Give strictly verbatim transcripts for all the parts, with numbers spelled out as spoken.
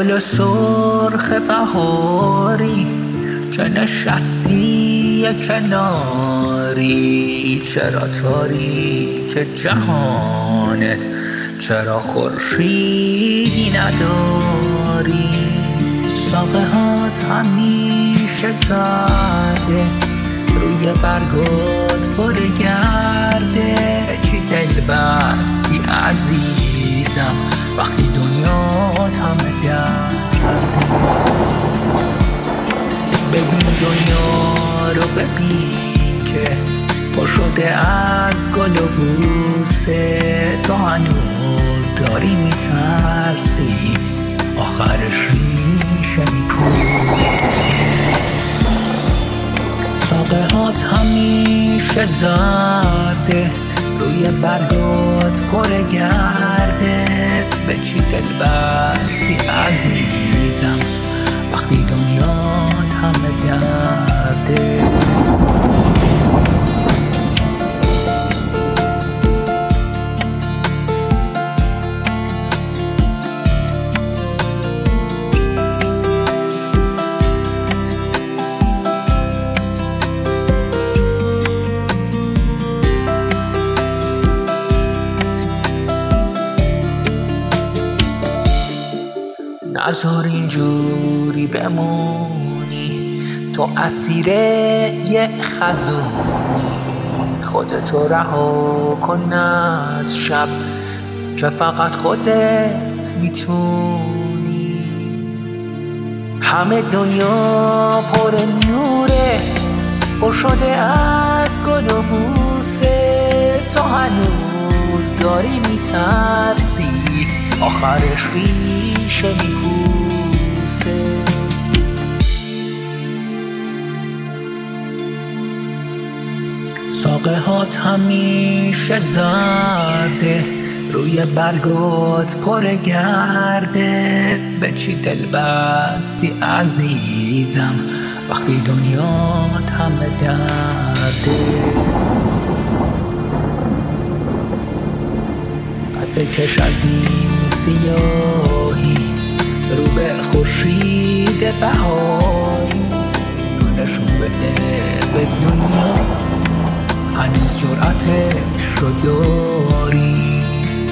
گل سرخ بهاری که نشستی کناری، چرا تاریک جهانت، چرا خورشیدی نداری؟ ساقه هات همیشه زرده، روی برگات پر گرده. چی دل بستی عزیزم وقتی دنیات همه درده؟ ببین دنیا رو ببین که پر شده از گل و بوسه، تو هنوز داری میترسی آخرش ریشه میپوسه. ساقه هات همیشه زرده، روی برگات پر گرده. به چی دل بستی عزیزم وقتی دنیات همه درده؟ نذار اینجوری بمونی تو اسیر یه خزونی، خودتو رها کن از شب که فقط خودت میتونی. همه دنیا پر نوره، پر شده از گل و بوسه، تو هنوز داری میترسی آخرش ریشه میپوسه. ساقه هات همیشه زرده، روی برگات پر گرده. به چی دل بستی عزیزم وقتی دنیات همه درده؟ قد بکش از این سیاهی رو به خورشید بهاری، نشون بده به دنیا هنوز جرأتش رو داری.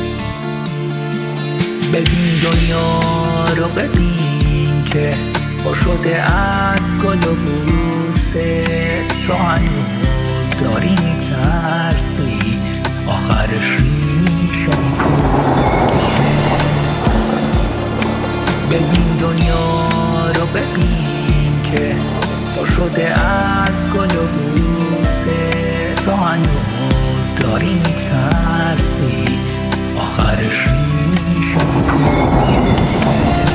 ببین دنیا رو ببین که پر شده از گل و بوسه، تو هنوز داری میترسی آخرش ریشه میپوسه. ببین دنیا رو ببین که پر شده از گل و بوسه، تو هنوز داری میترسی آخرش ریشه میپوسه.